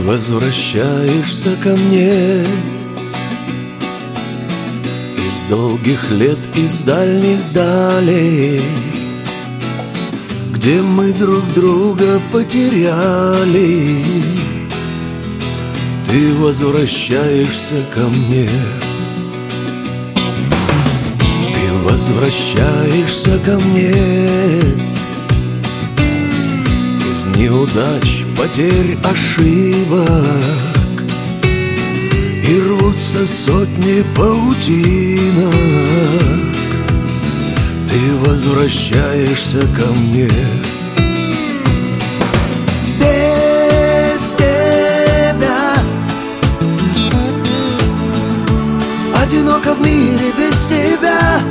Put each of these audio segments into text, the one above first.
возвращаешься ко мне из долгих лет, из дальних далей, где мы друг друга потеряли. Ты возвращаешься ко мне. Ты возвращаешься ко мне из неудач, потерь, ошибок, и рвутся сотни паутинок. Ты возвращаешься ко мне. Без тебя одиноко в мире, без тебя.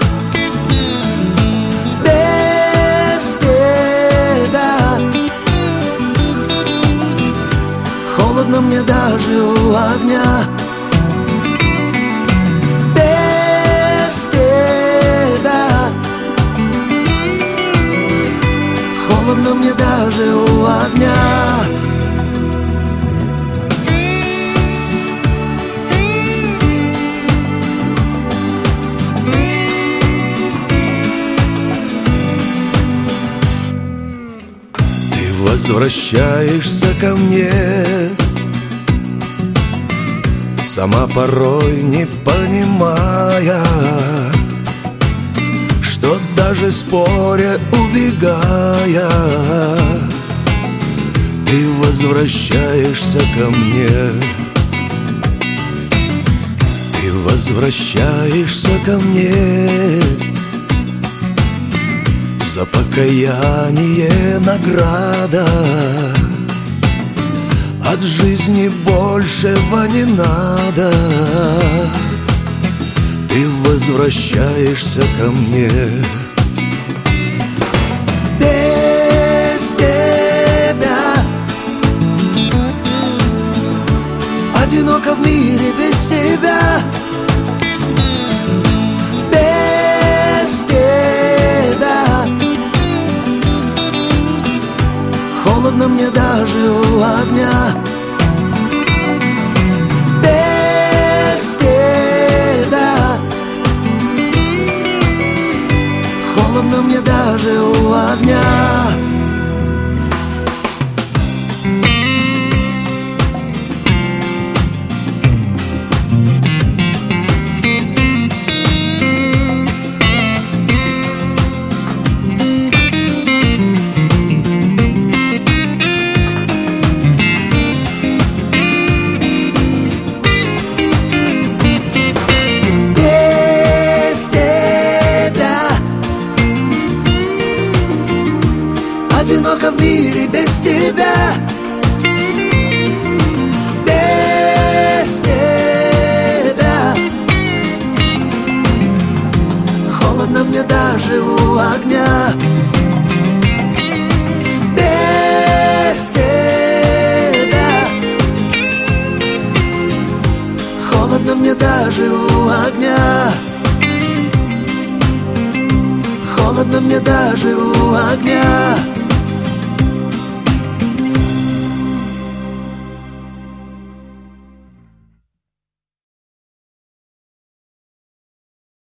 Без тебя холодно мне даже у огня. Без тебя холодно мне даже у огня. Возвращаешься ко мне, сама порой не понимая, что даже споря, убегая, ты возвращаешься ко мне. Ты возвращаешься ко мне. За покаяние награда, от жизни большего не надо. Ты возвращаешься ко мне. Без тебя одиноко в мире, без тебя. Холодно мне даже у огня. Без тебя холодно мне даже у огня. Одиноко в мире без тебя. Без тебя холодно мне даже у огня. Без тебя холодно мне даже у огня. Холодно мне даже у огня.